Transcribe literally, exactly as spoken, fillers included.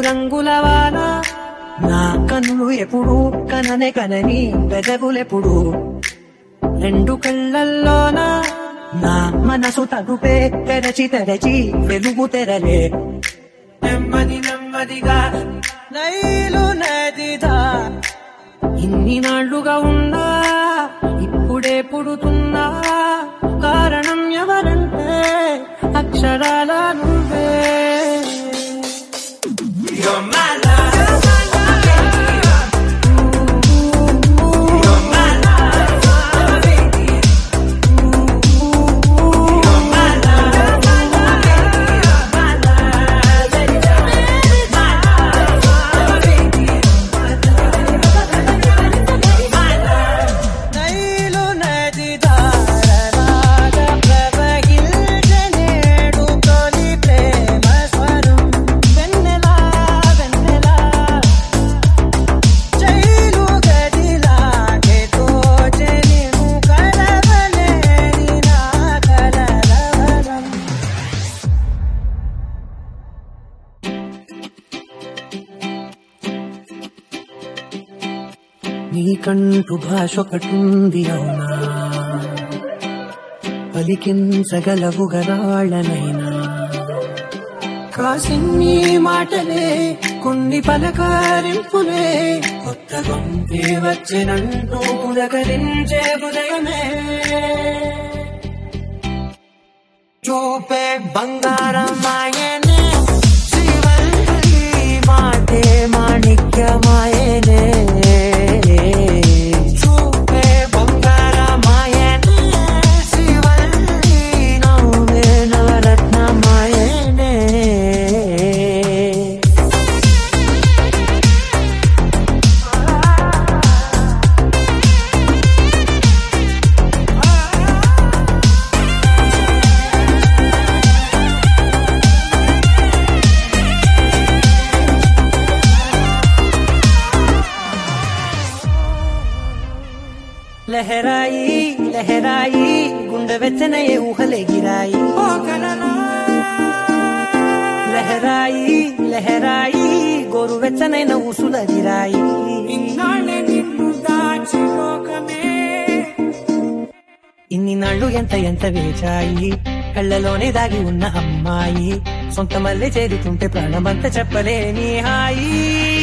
రంగుల వాన నా కన్నులు ఎప్పుడు కననే కనని పెదవులెప్పుడు రెండు కళ్ళల్లోన నా మనసు తగుపే తెరచి తెరచి వెలుగు తెరలే నెమ్మది నెమ్మదిగా నైలు నదిదా ఇన్ని నాళ్లుగా ఉన్నా ఇప్పుడే పుడుతున్నా కారణం ఎవరంటే అక్షరాల నువ్వే You're my love. నీకంటూ భాషొకటుంది అవునా పలికించగలవు గరాళ్ళనైనా కాసిన్ని మాటలే కొన్ని పలకరింపులే కొత్త గొంతే వచ్చినంటూ పులకరించే ఉదయమే చూపే బంగారమాయనే శ్రీవల్లి మాటే మాణిక్యమాయనే లహరాయి లహరాయి గుండె వెచ్చనయే ఊహలే గిరాయి లహరాయి లహరాయి గోరు వెచ్చనైన ఊసుల గిరాయి ఇన్ని నాళ్ళు ఎంత ఎంత వేచాయి కళ్ళలోనే దాగి ఉన్న అమ్మాయి సొంత మళ్ళీ చేరుతుంటే ప్రాణమంతా చెప్పలేని హాయి